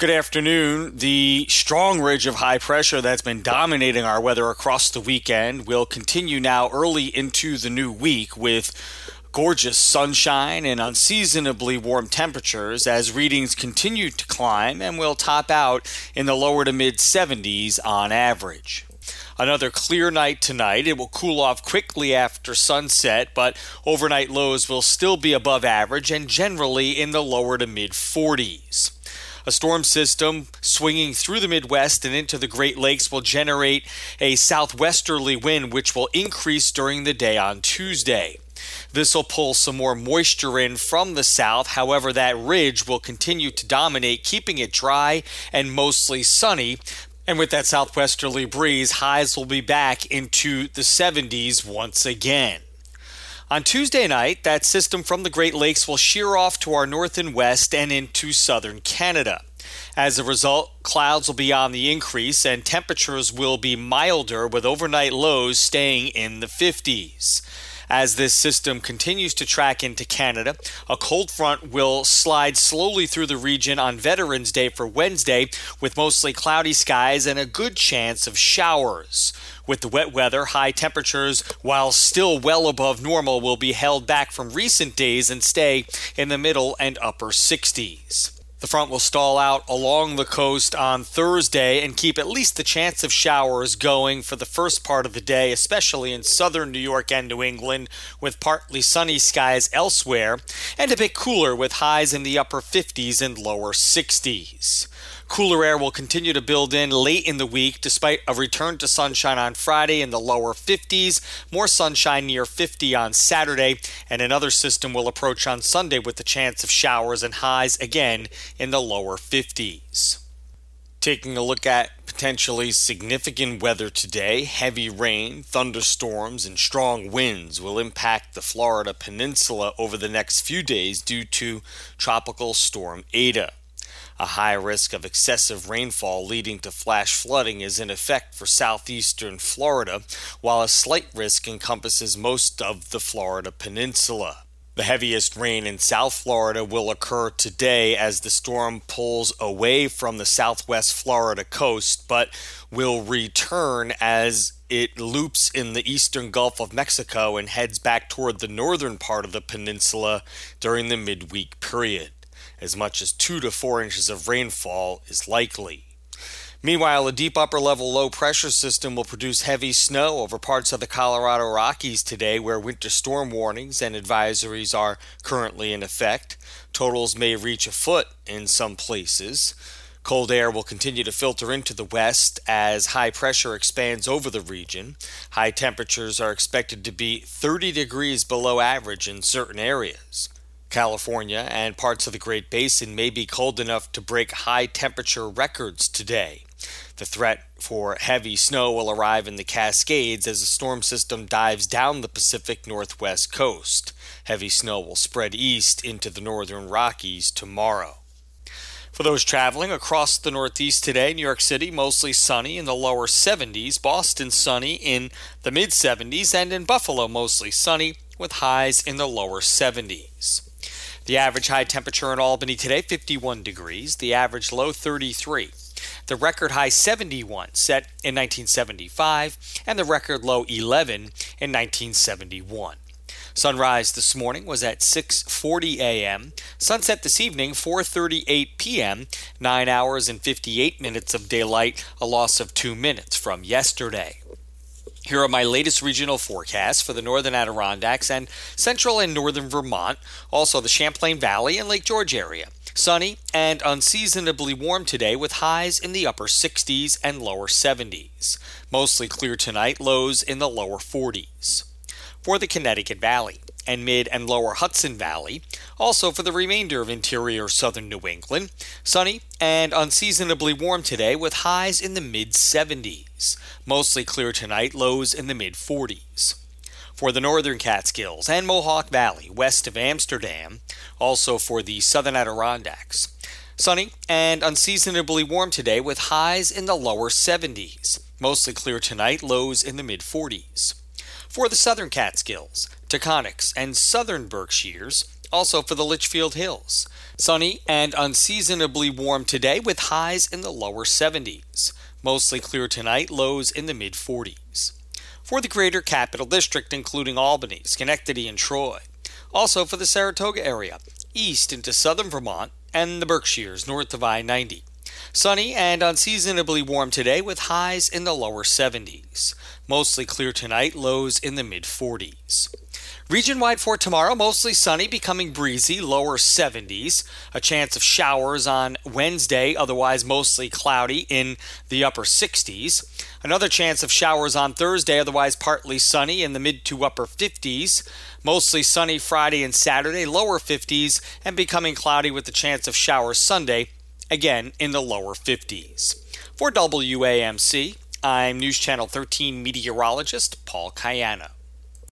Good afternoon. The strong ridge of high pressure that's been dominating our weather across the weekend will continue now early into the new week with gorgeous sunshine and unseasonably warm temperatures as readings continue to climb and will top out in the lower to mid 70s on average. Another clear night tonight. It will cool off quickly after sunset, but overnight lows will still be above average and generally in the lower to mid 40s. A storm system swinging through the Midwest and into the Great Lakes will generate a southwesterly wind which will increase during the day on Tuesday. This will pull some more moisture in from the south. However, that ridge will continue to dominate, keeping it dry and mostly sunny. And with that southwesterly breeze, highs will be back into the 70s once again. On Tuesday night, that system from the Great Lakes will shear off to our north and west and into southern Canada. As a result, clouds will be on the increase and temperatures will be milder with overnight lows staying in the 50s. As this system continues to track into Canada, a cold front will slide slowly through the region on Veterans Day for Wednesday with mostly cloudy skies and a good chance of showers. With the wet weather, high temperatures, while still well above normal, will be held back from recent days and stay in the middle and upper 60s. The front will stall out along the coast on Thursday and keep at least the chance of showers going for the first part of the day, especially in southern New York and New England, with partly sunny skies elsewhere, and a bit cooler with highs in the upper 50s and lower 60s. Cooler air will continue to build in late in the week despite a return to sunshine on Friday in the lower 50s, more sunshine near 50 on Saturday, and another system will approach on Sunday with the chance of showers and highs again in the lower 50s. Taking a look at potentially significant weather today, heavy rain, thunderstorms, and strong winds will impact the Florida peninsula over the next few days due to Tropical Storm Eta. A high risk of excessive rainfall leading to flash flooding is in effect for southeastern Florida, while a slight risk encompasses most of the Florida peninsula. The heaviest rain in South Florida will occur today as the storm pulls away from the southwest Florida coast, but will return as it loops in the eastern Gulf of Mexico and heads back toward the northern part of the peninsula during the midweek period. As much as 2 to 4 inches of rainfall is likely. Meanwhile, a deep upper-level low-pressure system will produce heavy snow over parts of the Colorado Rockies today, where winter storm warnings and advisories are currently in effect. Totals may reach a foot in some places. Cold air will continue to filter into the west as high pressure expands over the region. High temperatures are expected to be 30 degrees below average in certain areas. California and parts of the Great Basin may be cold enough to break high temperature records today. The threat for heavy snow will arrive in the Cascades as a storm system dives down the Pacific Northwest coast. Heavy snow will spread east into the northern Rockies tomorrow. For those traveling across the Northeast today, New York City mostly sunny in the lower 70s, Boston sunny in the mid 70s, and in Buffalo mostly sunny with highs in the lower 70s. The average high temperature in Albany today, 51 degrees. The average low, 33. The record high, 71, set in 1975, and the record low, 11, in 1971. Sunrise this morning was at 6:40 a.m. Sunset this evening, 4:38 p.m., 9 hours and 58 minutes of daylight, a loss of 2 minutes from yesterday. Here are my latest regional forecasts for the northern Adirondacks and central and northern Vermont, also the Champlain Valley and Lake George area. Sunny and unseasonably warm today with highs in the upper 60s and lower 70s. Mostly clear tonight, lows in the lower 40s. For the Connecticut Valley and mid and lower Hudson Valley, also for the remainder of interior southern New England, sunny and unseasonably warm today with highs in the mid-70s. Mostly clear tonight, lows in the mid-40s. For the northern Catskills and Mohawk Valley west of Amsterdam, also for the southern Adirondacks, sunny and unseasonably warm today with highs in the lower 70s. Mostly clear tonight, lows in the mid-40s. For the southern Catskills, Taconics, and southern Berkshires, Also for the Litchfield Hills, sunny and unseasonably warm today with highs in the lower 70s. Mostly clear tonight, lows in the mid-40s. For the Greater Capital District, including Albany, Schenectady, and Troy. Also for the Saratoga area, east into southern Vermont, and the Berkshires north of I-90. Sunny and unseasonably warm today with highs in the lower 70s. Mostly clear tonight, lows in the mid-40s. Region-wide for tomorrow, mostly sunny, becoming breezy, lower 70s. A chance of showers on Wednesday, otherwise mostly cloudy in the upper 60s. Another chance of showers on Thursday, otherwise partly sunny in the mid to upper 50s. Mostly sunny Friday and Saturday, lower 50s, and becoming cloudy with the chance of showers Sunday, again in the lower 50s. For WAMC, I'm News Channel 13 meteorologist Paul Cayano.